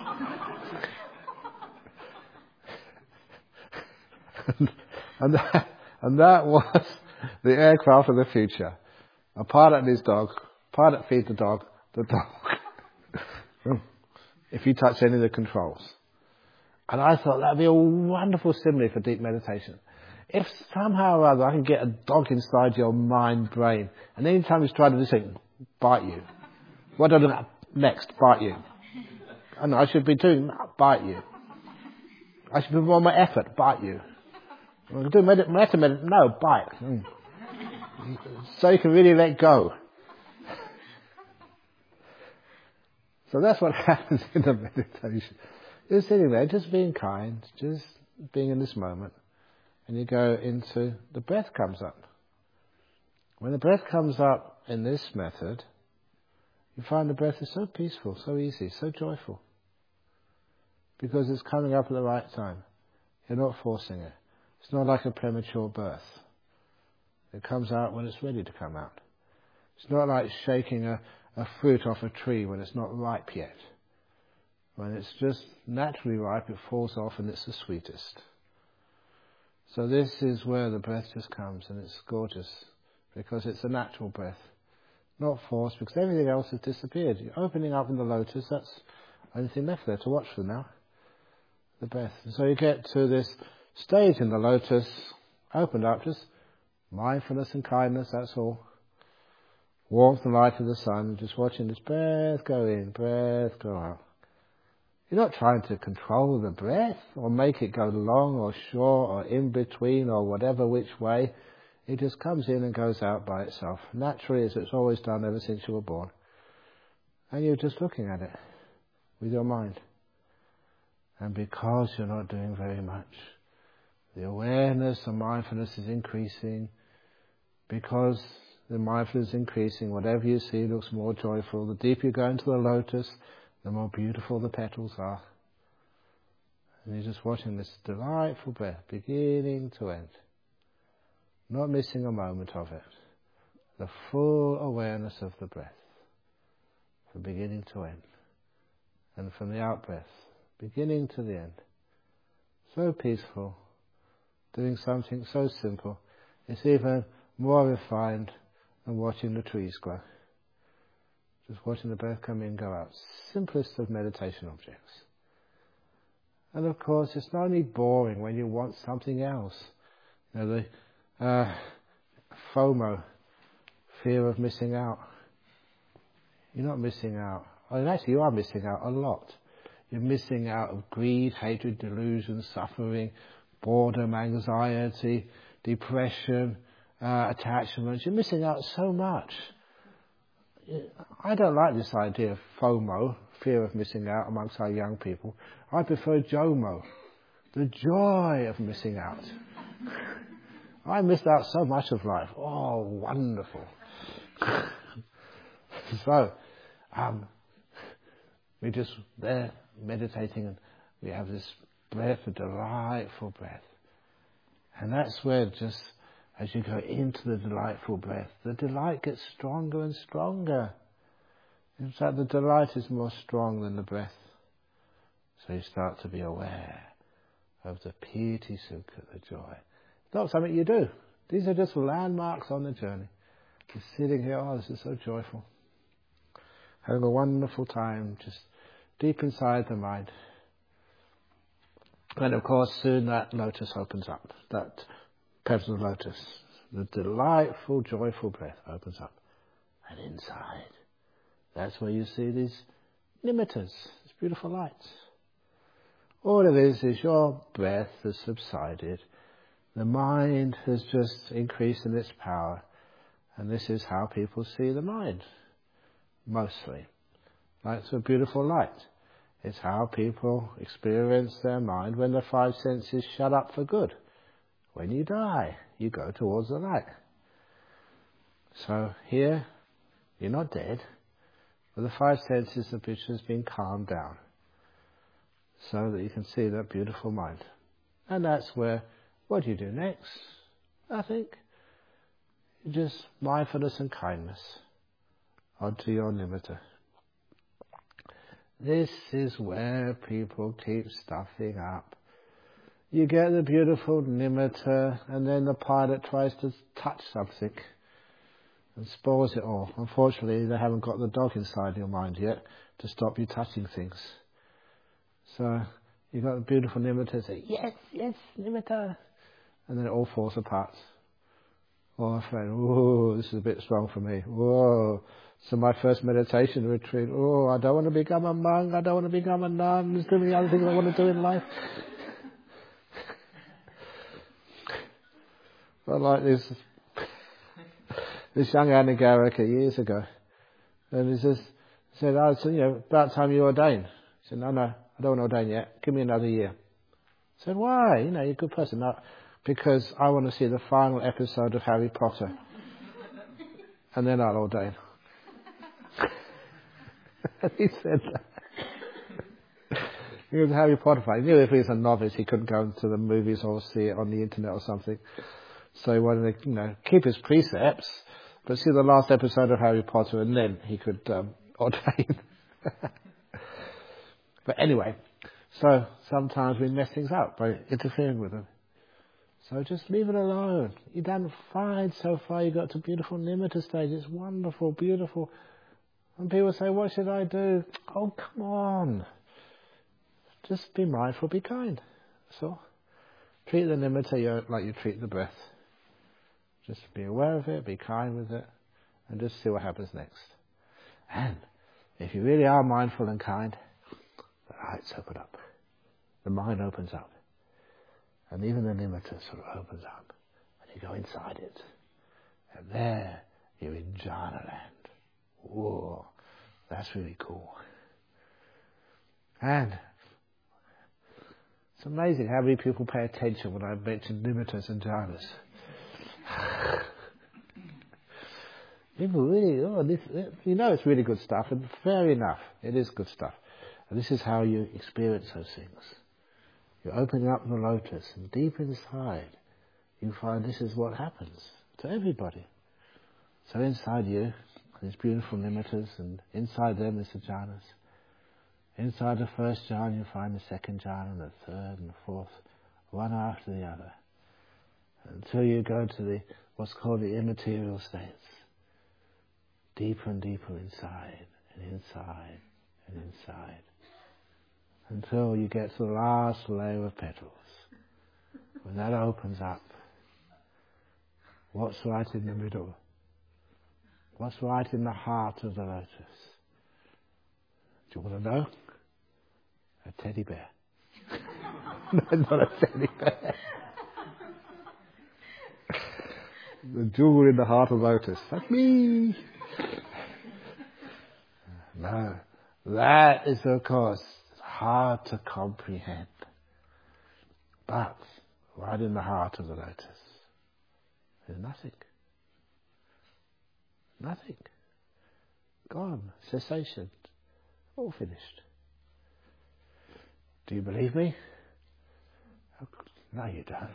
and, and, that, and that was the aircraft of the future. A pilot and his dog. Pilot feed the dog. The dog. If you touch any of the controls. And I thought that would be a wonderful simile for deep meditation. If somehow or other I can get a dog inside your mind brain, and any time he's trying to do something, bite you. What do I do next? Bite you. I know I should be doing bite you. I should be more my effort, bite you. I can do med- meta med- no, bite. Mm. So you can really let go. So that's what happens in the meditation. You're sitting there, just being kind, just being in this moment. And you go into, the breath comes up. When the breath comes up in this method, you find the breath is so peaceful, so easy, so joyful. because it's coming up at the right time. You're not forcing it. It's not like a premature birth. It comes out when it's ready to come out. It's not like shaking a, a fruit off a tree when it's not ripe yet. When it's just naturally ripe, it falls off and it's the sweetest. So this is where the breath just comes, and it's gorgeous because it's a natural breath, not forced, because everything else has disappeared. You're opening up in the lotus, that's the only thing left there to watch for now, the breath. And so you get to this stage in the lotus, opened up, just mindfulness and kindness, that's all. Warmth and light of the sun, just watching this breath go in, breath go out. You're not trying to control the breath or make it go long or short or in between or whatever which way. It just comes in and goes out by itself, naturally, as it's always done ever since you were born. And you're just looking at it with your mind. And because you're not doing very much, the awareness and mindfulness is increasing. Because the mindfulness is increasing, whatever you see looks more joyful. The deeper you go into the lotus, the more beautiful the petals are. And you're just watching this delightful breath, beginning to end. Not missing a moment of it. The full awareness of the breath, from beginning to end. And from the out-breath, beginning to the end. So peaceful, doing something so simple. It's even more refined than watching the trees grow. Just watching the breath come in, go out. Simplest of meditation objects. And of course, it's not only boring when you want something else. You know, the uh, FOMO, fear of missing out. You're not missing out. And actually, you are missing out a lot. You're missing out of greed, hatred, delusion, suffering, boredom, anxiety, depression, uh, attachments. You're missing out so much. I don't like this idea of FOMO, fear of missing out, amongst our young people. I prefer JOMO, the joy of missing out. I missed out so much of life. Oh, wonderful. So, um, we're just there meditating, and we have this breath, a delightful breath. And that's where just, as you go into the delightful breath, the delight gets stronger and stronger. In fact, the delight is more strong than the breath. So you start to be aware of the piti sukha, the joy. It's not something you do. These are just landmarks on the journey. Just sitting here, oh, this is so joyful. Having a wonderful time, just deep inside the mind. And of course, soon that lotus opens up. That petal of lotus, the delightful, joyful breath opens up. And inside, that's where you see these nimittas, these beautiful lights. All it is is your breath has subsided. The mind has just increased in its power. And this is how people see the mind, mostly. That's a beautiful light. It's how people experience their mind when the five senses shut up for good. When you die, you go towards the light. So here, you're not dead, but the five senses of which has been calmed down, so that you can see that beautiful mind. And that's where, what do you do next? I think, just mindfulness and kindness onto your nimitta. This is where people keep stuffing up. You get the beautiful nimitta, and then the pilot tries to touch something and spoils it all. Unfortunately, they haven't got the dog inside your mind yet to stop you touching things. So you've got the beautiful nimitta, say, yes, yes, nimitta. And then it all falls apart. Oh, a friend, oh, this is a bit strong for me. Whoa. So my first meditation retreat, oh, I don't want to become a monk, I don't want to become a nun, there's too many other things I want to do in life. But like this, this young Anagarika years ago, and he just said, oh, so, you know, about time you ordain. He said, no, no, I don't want to ordain yet, give me another year. I said, why? You know, you're a good person. No, because I want to see the final episode of Harry Potter. And then I'll ordain. And he said that. He was a Harry Potter fan. He knew if he was a novice, he couldn't go to the movies or see it on the internet or something. So he wanted to, you know, keep his precepts, but see the last episode of Harry Potter, and then he could um, ordain. But anyway, so sometimes we mess things up by interfering with them. So just leave it alone. You've done fine so far. You got to beautiful nimitta stage. It's wonderful, beautiful. And people say, what should I do? Oh, come on. Just be mindful, be kind. So treat the nimitta like you treat the breath. Just be aware of it, be kind with it, and just see what happens next. And if you really are mindful and kind, the eyes open up. The mind opens up. And even the nimitta sort of opens up. And you go inside it. And there, you're in jhana land. Whoa, that's really cool. And it's amazing how many people pay attention when I mention nimittas and jhanas. People really, oh, this, you know it's really good stuff, and fair enough, it is good stuff. And this is how you experience those things. You're opening up the lotus, and deep inside, you find this is what happens to everybody. So inside you, these beautiful nimittas, and inside them is the jhanas. Inside the first jhana, you find the second jhana, and the third, and the fourth, one after the other, until you go to the what's called the immaterial states. Deeper and deeper inside, and inside, and inside, until you get to the last layer of petals. When that opens up, what's right in the middle? What's right in the heart of the lotus? Do you want to know? A teddy bear. No, not a teddy bear. The jewel in the heart of lotus. That's me. No, that is of course hard to comprehend. But right in the heart of the lotus is nothing. Nothing. Gone. Cessation. All finished. Do you believe me? No, you don't.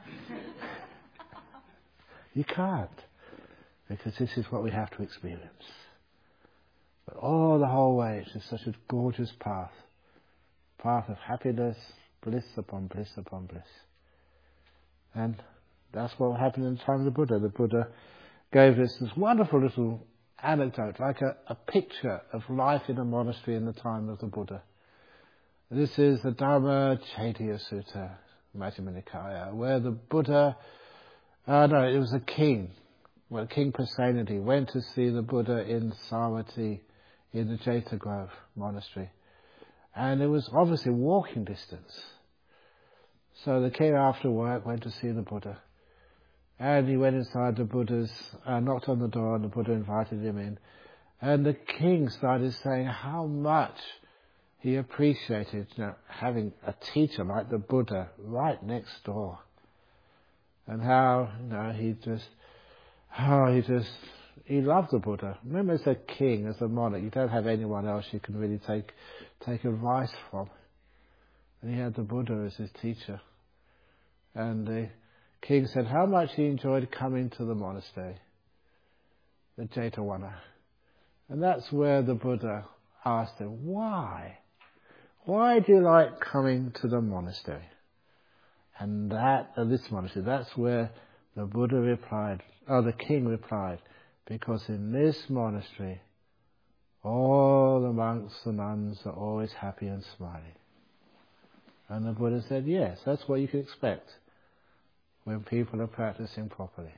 You can't. Because this is what we have to experience. But all the whole way, it's just such a gorgeous path. Path of happiness, bliss upon bliss upon bliss. And that's what happened in the time of the Buddha. The Buddha gave us this wonderful little anecdote, like a, a picture of life in a monastery in the time of the Buddha. This is the Dhamma Chaitya Sutta, Majjhima Nikaya, where the Buddha, uh, no, it was a king, well, King Pasenadi went to see the Buddha in Savatthi, in the Jeta Grove monastery. And it was obviously walking distance. So the king after work went to see the Buddha. And he went inside the Buddha's, uh, knocked on the door, and the Buddha invited him in. And the king started saying how much he appreciated, you know, having a teacher like the Buddha right next door. And how, you know, he just, how he just, he loved the Buddha. Remember, as a king, as a monarch, you don't have anyone else you can really take, take advice from. And he had the Buddha as his teacher. And the king said how much he enjoyed coming to the monastery, the Jetavana. And that's where the Buddha asked him, why? Why do you like coming to the monastery? And that, uh, this monastery, that's where the Buddha replied, or the king replied, because in this monastery, all the monks and nuns are always happy and smiling. And the Buddha said, yes, that's what you can expect when people are practicing properly.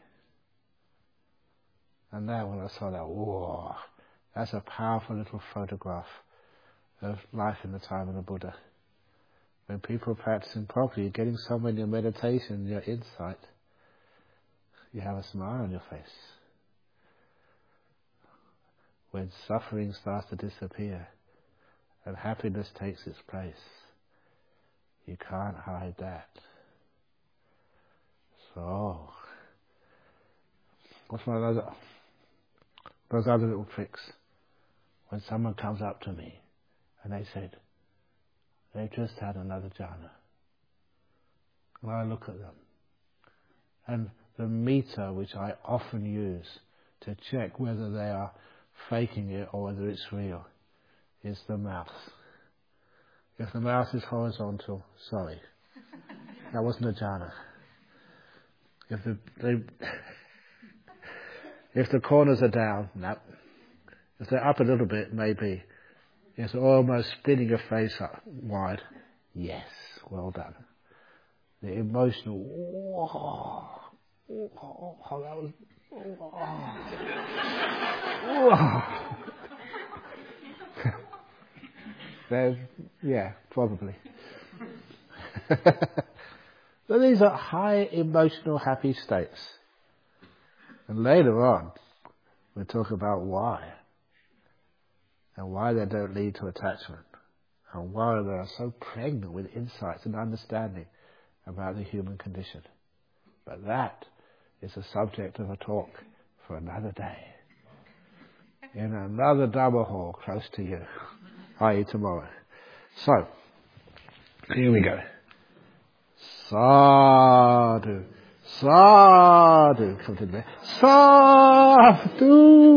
And then when I saw that, whoa, that's a powerful little photograph of life in the time of the Buddha. When people are practicing properly, you're getting somewhere in your meditation, your insight, you have a smile on your face. When suffering starts to disappear and happiness takes its place, you can't hide that. So, what's one of those, those other little tricks? When someone comes up to me and they said, they've just had another jhana. And I look at them. And the meter which I often use to check whether they are faking it or whether it's real is the mouth. If the mouth is horizontal, sorry, that wasn't a jhana. If the they, if the corners are down, no. If they're up a little bit, maybe. If they're almost spinning your face up wide, yes, well done. The emotional, whoa, whoa, oh, that was, whoa. There's, yeah, probably. But these are high emotional happy states. And later on, we'll talk about why. And why they don't lead to attachment. And why they are so pregnant with insights and understanding about the human condition. But that is the subject of a talk for another day. In another Dhamma hall close to you. that is tomorrow. So, here we go. Sadhu. Sadhu. Come to there. Sadhu.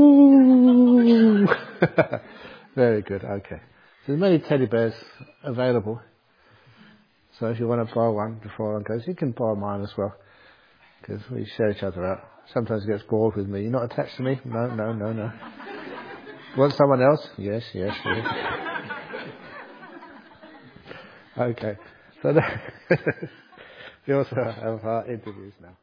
Very good, okay. There's many teddy bears available. So if you want to borrow one before one goes, you can borrow mine as well. Because we share each other out. Sometimes it gets bored with me. You're not attached to me? No, no, no, no. Want someone else? Yes, yes, yes. Okay. So we also have our interviews now.